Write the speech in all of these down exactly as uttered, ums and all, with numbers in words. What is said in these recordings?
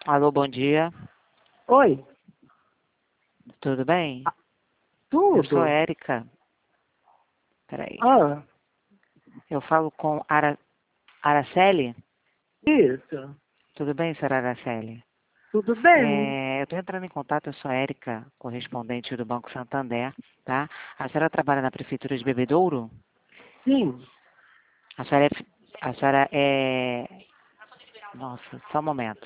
Alô, bom dia. Oi, Tudo bem? Eu sou tudo? Érica. Peraí. Ah, Eu falo com Ara... Araceli? isso. Tudo bem, senhora Araceli? Tudo bem? É, eu estou entrando em contato, eu sou Érica, correspondente do Banco Santander, tá? A senhora trabalha na Prefeitura de Bebedouro? Sim. A senhora é... fi- A senhora é... Nossa, só um momento.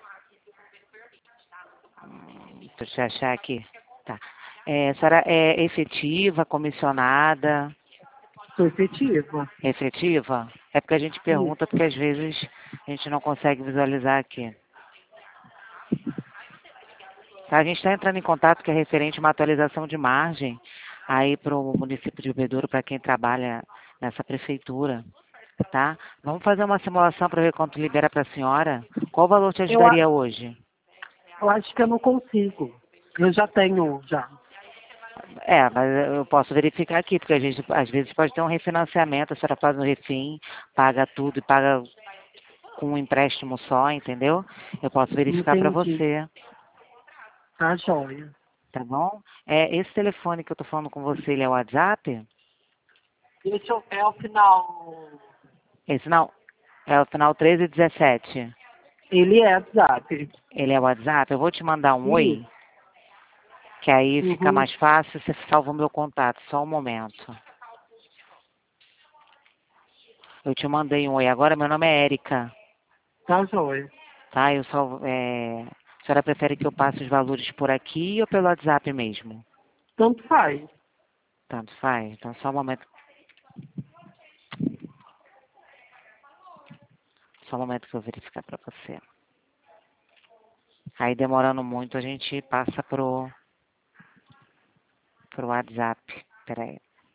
Hum, Deixa eu achar aqui. Tá. É, a senhora é efetiva, comissionada, Sou efetiva. efetiva? É porque a gente pergunta, Isso. porque às vezes a gente não consegue visualizar aqui. Tá, a gente está entrando em contato que é referente a uma atualização de margem aí para o município de Bebedouro, para quem trabalha nessa prefeitura, tá? Vamos fazer uma simulação para ver quanto libera para a senhora. Qual valor te Eu, a- ajudaria hoje? eu acho que eu não consigo. Eu já tenho, já. É, mas eu posso verificar aqui, porque a gente às vezes pode ter um refinanciamento, a senhora faz um refim, paga tudo e paga com um empréstimo só, entendeu? Eu posso verificar para Entendi. você, Tá joia. tá bom? É, esse telefone que eu tô falando com você, ele é o WhatsApp? Esse é é o final. Esse não, é o final treze dezessete. Ele é WhatsApp. Ele é o WhatsApp? Eu vou te mandar um oi, Isso. que aí fica Uhum. mais fácil, você salva o meu contato, só um momento. Eu te mandei um oi, agora meu nome é Érica, Tá joia. tá? Eu salvo, é... A senhora prefere que eu passe os valores por aqui ou pelo WhatsApp mesmo? Tanto faz. Tanto faz, então só um momento, só um momento que eu vou verificar para você. Aí demorando muito a gente passa pro, pro WhatsApp. Peraí.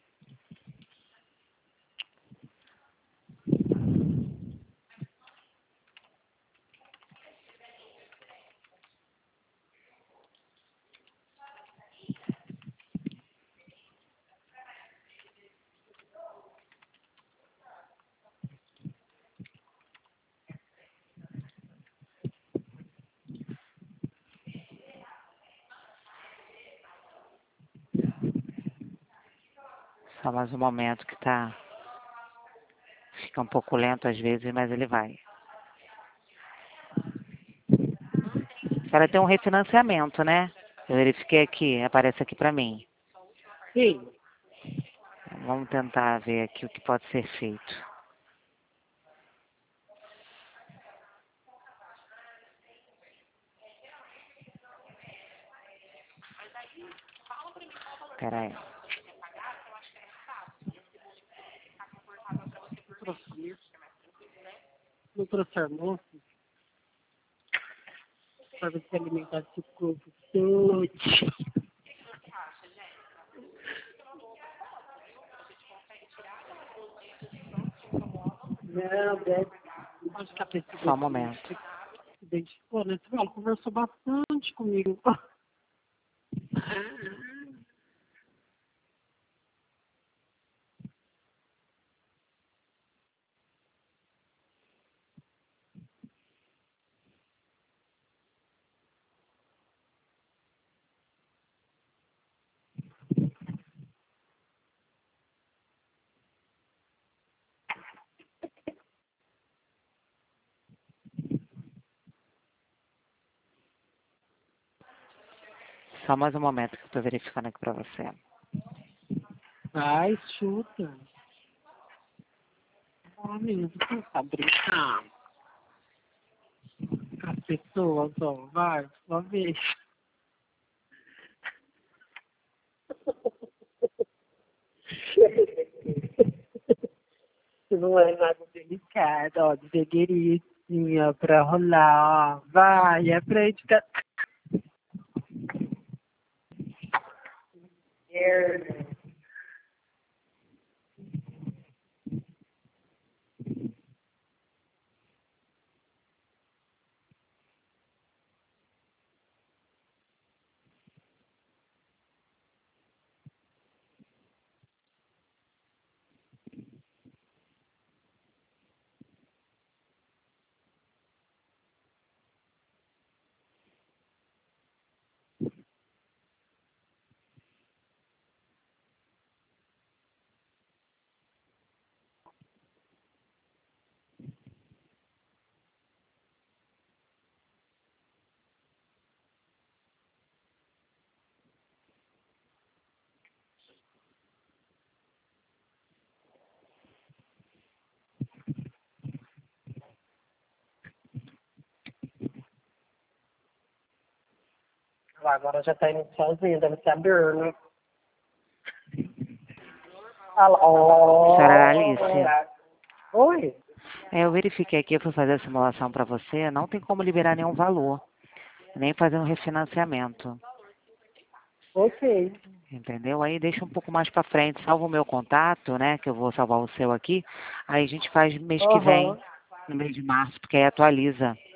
Só mais um momento que tá. Fica um pouco lento às vezes, mas ele vai. A senhora tem um refinanciamento, né? Eu verifiquei aqui, aparece aqui pra mim. Sim. Vamos tentar ver aqui o que pode ser feito. Peraí. Não trouxe não trouxe almoço para você alimentar esse corpo todo. Não, deve. Acho que a pessoa Só um se momento. identificou, né? Você ela conversou bastante comigo. Só mais um momento que eu tô verificando aqui pra você. Vai, chuta. Ah, menino, você não sabe brincar com as pessoas, ó. Vai, sua vez. Isso não é nada delicado, ó. Deveríssima pra rolar, ó. Vai, é pra gente ficar... Agora já tá indo sozinha, deve ser a Bruna. Alô? Senhora Alice. Oi? É, eu verifiquei aqui, eu fui fazer a simulação para você, não tem como liberar nenhum valor, nem fazer um refinanciamento. Ok. Entendeu? Aí deixa um pouco mais para frente, salva o meu contato, né? Que eu vou salvar o seu aqui. Aí a gente faz mês que vem, Aham. no mês de março, porque aí atualiza.